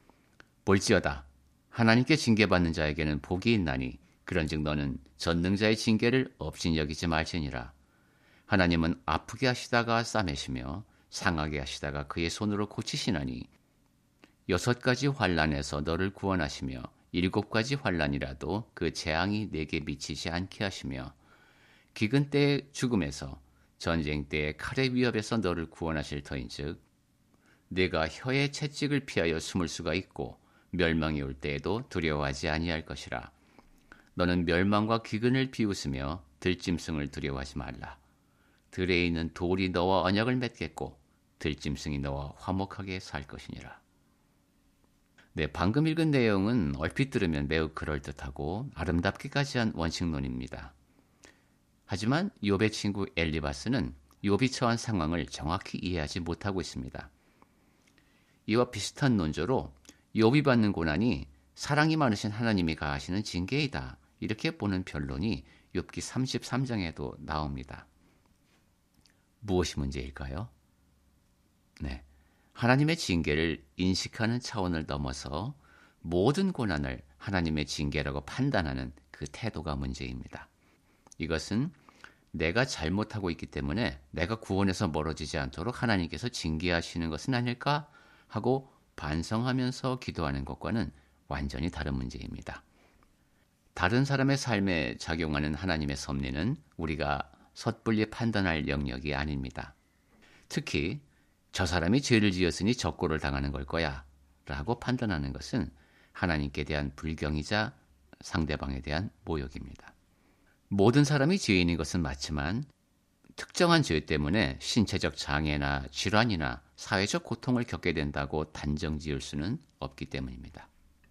볼지어다 하나님께 징계받는 자에게는 복이 있나니 그런즉 너는 전능자의 징계를 없인 여기지 말지니라. 하나님은 아프게 하시다가 싸매시며 상하게 하시다가 그의 손으로 고치시나니 여섯 가지 환난에서 너를 구원하시며 일곱 가지 환난이라도 그 재앙이 내게 미치지 않게 하시며 기근 때의 죽음에서 전쟁 때의 칼의 위협에서 너를 구원하실 터인즉 내가 혀의 채찍을 피하여 숨을 수가 있고 멸망이 올 때에도 두려워하지 아니할 것이라. 너는 멸망과 기근을 비웃으며 들짐승을 두려워하지 말라. 들에 있는 돌이 너와 언약을 맺겠고 들짐승이 너와 화목하게 살 것이니라. 네, 방금 읽은 내용은 얼핏 들으면 매우 그럴듯하고 아름답기까지 한 원칙론입니다. 하지만 욥의 친구 엘리바스는 욥이 처한 상황을 정확히 이해하지 못하고 있습니다. 이와 비슷한 논조로 욥이 받는 고난이 사랑이 많으신 하나님이 가하시는 징계이다, 이렇게 보는 변론이 욥기 삼십삼 장에도 나옵니다. 무엇이 문제일까요? 네, 하나님의 징계를 인식하는 차원을 넘어서 모든 고난을 하나님의 징계라고 판단하는 그 태도가 문제입니다. 이것은 내가 잘못하고 있기 때문에 내가 구원에서 멀어지지 않도록 하나님께서 징계하시는 것은 아닐까 하고 반성하면서 기도하는 것과는 완전히 다른 문제입니다. 다른 사람의 삶에 작용하는 하나님의 섭리는 우리가 섣불리 판단할 영역이 아닙니다. 특히 저 사람이 죄를 지었으니 적고를 당하는 걸 거야 라고 판단하는 것은 하나님께 대한 불경이자 상대방에 대한 모욕입니다. 모든 사람이 죄인인 것은 맞지만 특정한 죄 때문에 신체적 장애나 질환이나 사회적 고통을 겪게 된다고 단정 지을 수는 없기 때문입니다.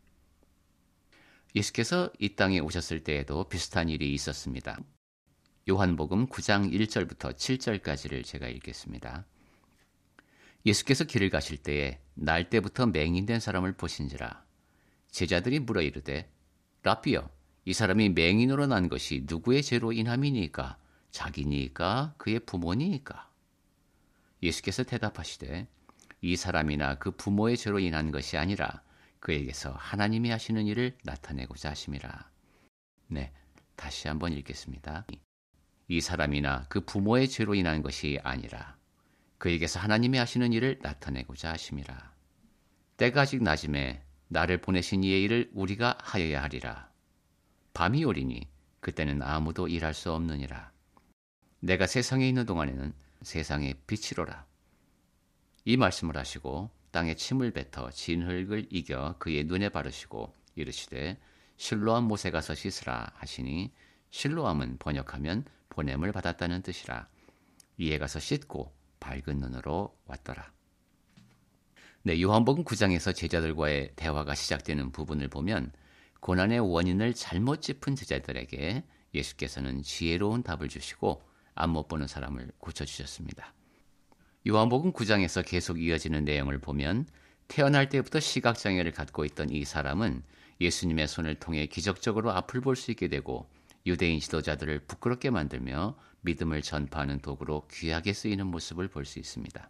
예수께서 이 땅에 오셨을 때에도 비슷한 일이 있었습니다. 요한복음 구 장 일 절부터 칠 절까지를 제가 읽겠습니다. 예수께서 길을 가실 때에 날 때부터 맹인된 사람을 보신지라. 제자들이 물어 이르되 라삐여, 이 사람이 맹인으로 난 것이 누구의 죄로 인함이니까? 자기니까 그의 부모니까? 예수께서 대답하시되 이 사람이나 그 부모의 죄로 인한 것이 아니라 그에게서 하나님이 하시는 일을 나타내고자 하심이라. 네, 다시 한번 읽겠습니다. 이 사람이나 그 부모의 죄로 인한 것이 아니라 그에게서 하나님이 하시는 일을 나타내고자 하심이라. 때가 아직 낮음에 나를 보내신 이의 일을 우리가 하여야 하리라. 밤이 오리니 그때는 아무도 일할 수 없느니라. 내가 세상에 있는 동안에는 세상의 빛이로라. 이 말씀을 하시고 땅에 침을 뱉어 진흙을 이겨 그의 눈에 바르시고 이르시되 실로암 못에 가서 씻으라 하시니 실로암은 번역하면 보냄을 받았다는 뜻이라. 이에 가서 씻고 밝은 눈으로 왔더라. 네, 요한복음 구 장에서 제자들과의 대화가 시작되는 부분을 보면 고난의 원인을 잘못 짚은 제자들에게 예수께서는 지혜로운 답을 주시고 안못 보는 사람을 고쳐주셨습니다. 요한복음 구 장에서 계속 이어지는 내용을 보면 태어날 때부터 시각장애를 갖고 있던 이 사람은 예수님의 손을 통해 기적적으로 앞을 볼 수 있게 되고 유대인 지도자들을 부끄럽게 만들며 믿음을 전파하는 도구로 귀하게 쓰이는 모습을 볼 수 있습니다.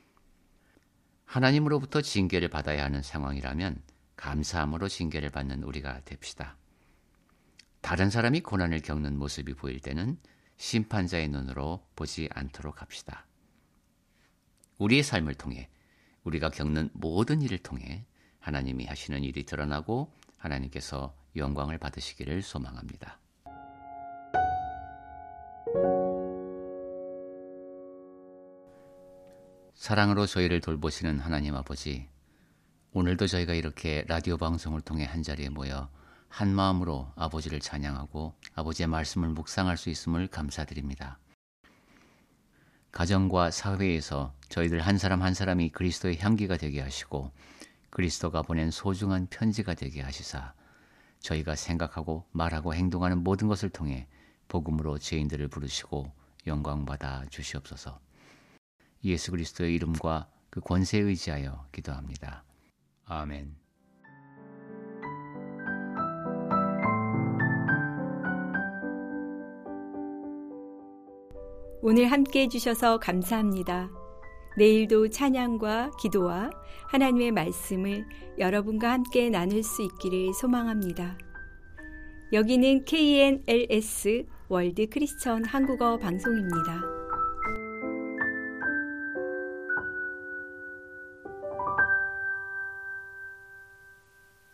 하나님으로부터 징계를 받아야 하는 상황이라면 감사함으로 징계를 받는 우리가 됩시다. 다른 사람이 고난을 겪는 모습이 보일 때는 심판자의 눈으로 보지 않도록 합시다. 우리의 삶을 통해 우리가 겪는 모든 일을 통해 하나님이 하시는 일이 드러나고 하나님께서 영광을 받으시기를 소망합니다. 사랑으로 저희를 돌보시는 하나님 아버지, 오늘도 저희가 이렇게 라디오 방송을 통해 한자리에 모여 한 마음으로 아버지를 찬양하고 아버지의 말씀을 묵상할 수 있음을 감사드립니다. 가정과 사회에서 저희들 한 사람 한 사람이 그리스도의 향기가 되게 하시고 그리스도가 보낸 소중한 편지가 되게 하시사 저희가 생각하고 말하고 행동하는 모든 것을 통해 복음으로 죄인들을 부르시고 영광받아 주시옵소서. 예수 그리스도의 이름과 그 권세에 의지하여 기도합니다. 아멘. 오늘 함께 해주셔서 감사합니다. 내일도 찬양과 기도와 하나님의 말씀을 여러분과 함께 나눌 수 있기를 소망합니다. 여기는 케이엔엘에스 월드 크리스천 한국어 방송입니다.